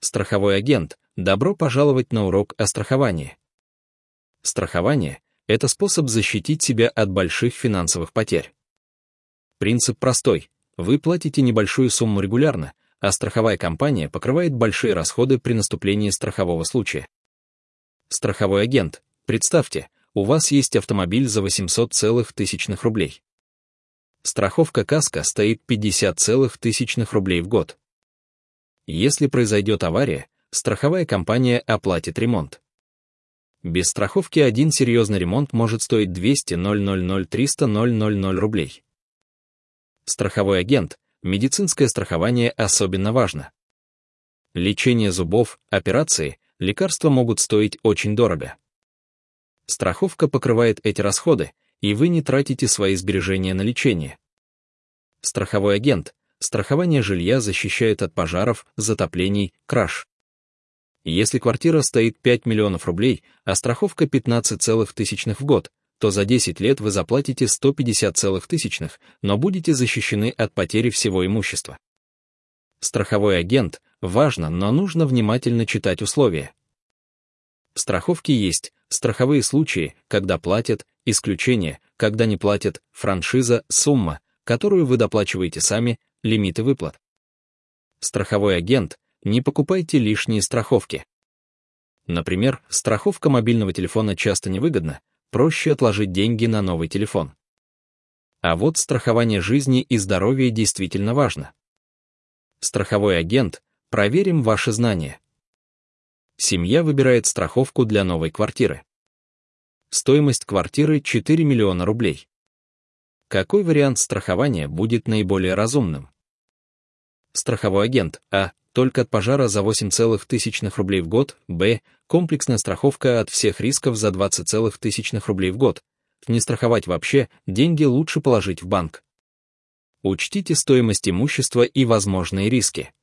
Страховой агент, добро пожаловать на урок о страховании. Страхование – это способ защитить себя от больших финансовых потерь. Принцип простой. Вы платите небольшую сумму регулярно, а страховая компания покрывает большие расходы при наступлении страхового случая. Страховой агент. Представьте, у вас есть автомобиль за 800 тысячных рублей. Страховка каско стоит 50 тысячных рублей в год. Если произойдет авария, страховая компания оплатит ремонт. Без страховки один серьезный ремонт может стоить 200 300 рублей. Страховой агент. Медицинское страхование особенно важно. Лечение зубов, операции, лекарства могут стоить очень дорого. Страховка покрывает эти расходы, и вы не тратите свои сбережения на лечение. Страховой агент. Страхование жилья защищает от пожаров, затоплений, краж. Если квартира стоит 5 миллионов рублей, а страховка 15 тысячных в год, то за 10 лет вы заплатите 150 тысячных, но будете защищены от потери всего имущества. Страховой агент. Важно, но нужно внимательно читать условия. В страховке есть страховые случаи, когда платят, исключения, когда не платят, франшиза, сумма, которую вы доплачиваете сами, лимиты выплат. Страховой агент. Не покупайте лишние страховки. Например, страховка мобильного телефона часто невыгодна, проще отложить деньги на новый телефон. А вот страхование жизни и здоровья действительно важно. Страховой агент. Проверим ваши знания. Семья выбирает страховку для новой квартиры. Стоимость квартиры 4 миллиона рублей. Какой вариант страхования будет наиболее разумным? Страховой агент. А. Только от пожара за 8 тысячных рублей в год. Б. Комплексная страховка от всех рисков за 20 тысячных рублей в год. Не страховать вообще, деньги лучше положить в банк. Учтите стоимость имущества и возможные риски.